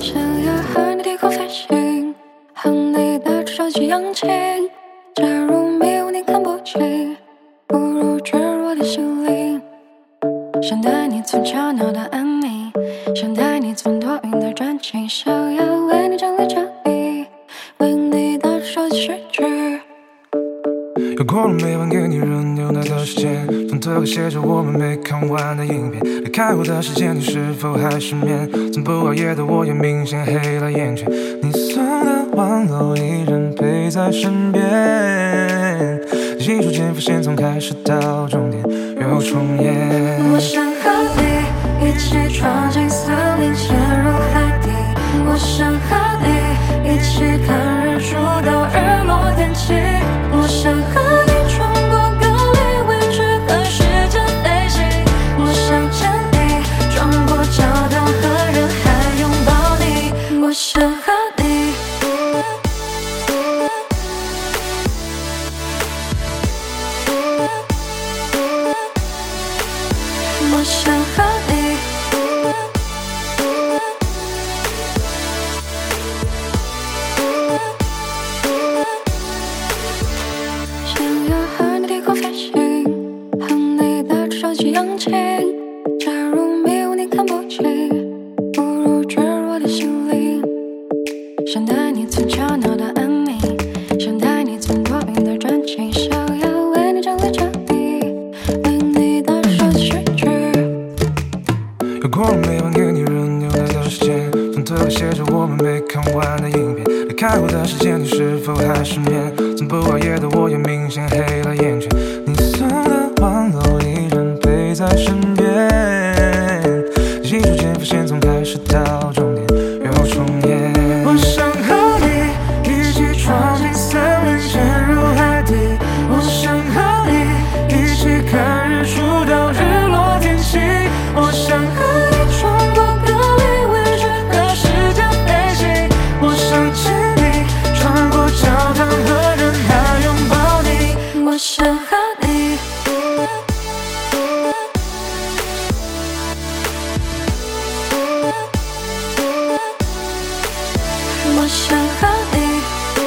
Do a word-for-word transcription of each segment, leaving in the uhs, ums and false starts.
想要和你低空飞行，和你的手机扬起。假如没有你看不清，不如坠入我的心灵。想带你从悄闹的安宁，想带你从多云的专情，想要为你整理整理，为你的手机睡去。 又过了每晚给你热牛奶的时间，风特写着我们没看完的影片。离开我的时间，你是否还失眠？从不熬夜的我也明显黑了眼圈。你送的玩偶依然陪在身边，记住间伏线从开始到终点又重演。 我想和你一起闯进森林，潜入海底。我想和你一起看日出到日落天晴。我想和你穿过隔离位置和时间飞行。我想牵你穿过教堂和人海拥抱你。我想和你，我想和你，想要和你低空飞行，和你的手机扬起。假如没有你看不清，不如坠入我的心灵。想带你从悄闹的安宁，想带你从多云的专情，想要为你整理整理，为你的手机睡去。 又过了每晚给你热牛奶的时间，风特写着我们没看完的影片。离开我的时间，你是否还失眠？从不熬夜的我也明显黑了眼圈。你送的玩偶依然陪在身边，记住间伏线从开始到终点又重演。我想和你一起闯进森林，潜入海底。我想和你一起看日出到日落天晴。我想和你穿过隔离位置和时间飞行。我想牵你穿过教堂和人海拥抱你。 我想和你，我想和你，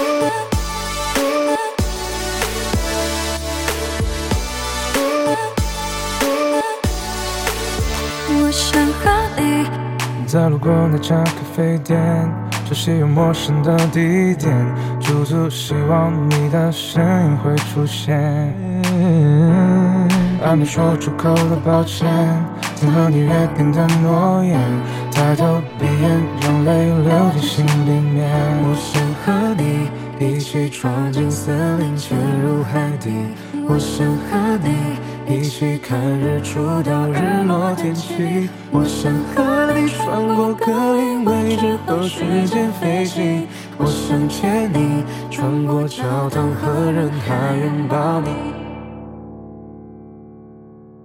我想和你。 在路过那家咖啡店，熟悉又陌生的地点，驻足希望你的身影会出现。还没说出口的抱歉，曾和你约定的诺言，抬头闭眼，让泪流进心里面。 我想和你一起闯进森林，潜入海底。我想和你一起看日出到日落天晴。我想和你穿过格林位置和时间飞行。我想牵你穿过教堂和人海拥抱你。